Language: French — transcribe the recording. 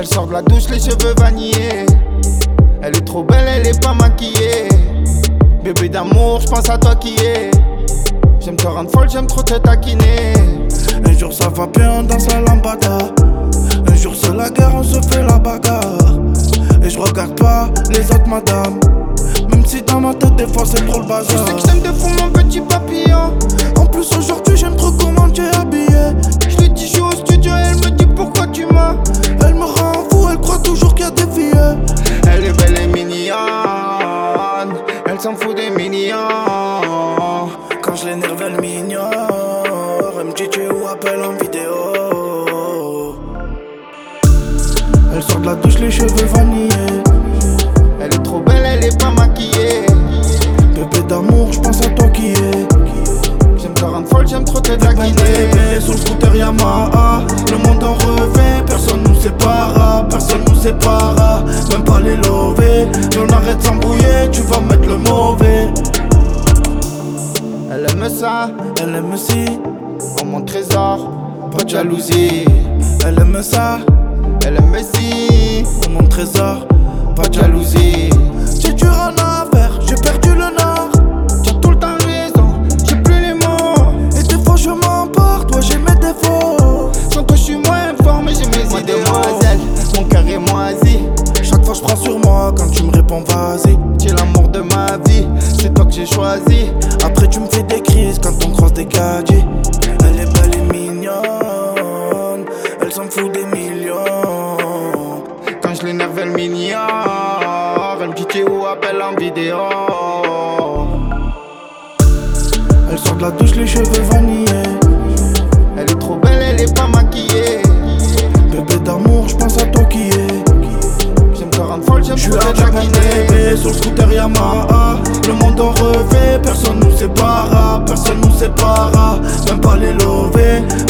Elle sort de la douche, les cheveux vanillés. Elle est trop belle, elle est pas maquillée. Bébé d'amour, j'pense à toi qui est. J'aime te rendre folle, j'aime trop te taquiner. Un jour ça va bien, on danse la lambada. Un jour c'est la guerre, on se fait la bagarre. Et je regarde pas les autres madames. Même si dans ma tête des fois c'est trop le bazar. Je sais que j'aime de fou mon petit papillon. En plus aujourd'hui j'aime trop comment tu es habillé. Je lui dis je suis au studio, elle me dit pourquoi tu m'as. Elle me rend fou, elle croit toujours qu'il y a des filles. Elle est belle et mignonne, elle s'en fout des mignons. Quand je l'énerve elle m'ignore. Elle me dit tu es où, appelle en vidéo. Elle sort de la douche les cheveux vanillés. Elle est trop belle, elle est pas maquillée. Bébé d'amour, j'pense à toi qui est. J'aime te rendre folle, j'aime trop te taquiner. Bébé sur le scooter Yamaha. Le monde en revêt, personne nous séparera. Personne nous séparera, même pas les lovés. Et on arrête de s'embrouiller, tu vas mettre le mauvais. Elle aime ça, Elle aime si, oh mon trésor, pas de jalousie. elle aime ça, Elle aime si, oh mon trésor, pas de jalousie. j'ai du rien à faire, j'ai perdu le nord. T'as tout le temps raison, j'ai plus les mots. Et des fois je m'emporte, toi j'ai mes défauts. Sans toi je suis moins fort, mais j'ai mes idées. Demoiselle, mon cœur est moisi. Chaque fois je prends sur moi quand tu me réponds vas-y. Tu es l'amour de ma vie, c'est toi que j'ai choisi. Après tu me fais des crises quand on croise des gadgets. Elle est belle et mignonne, elle s'en fout des millions. Quand je l'énerve, elle m'ignore. Elle me dit tu es où, appelle en vidéo. Elle sort de la douche les cheveux vanillés. Elle est trop belle, elle est pas maquillée. Bébé d'amour, j'pense à toi qui est. J'aime te rendre folle, j'aime Je suis trop te avec mon taquiner. bébé sur le scooter Yamaha. Le monde en revêt, personne nous séparera. Personne nous séparera, même pas les lovés.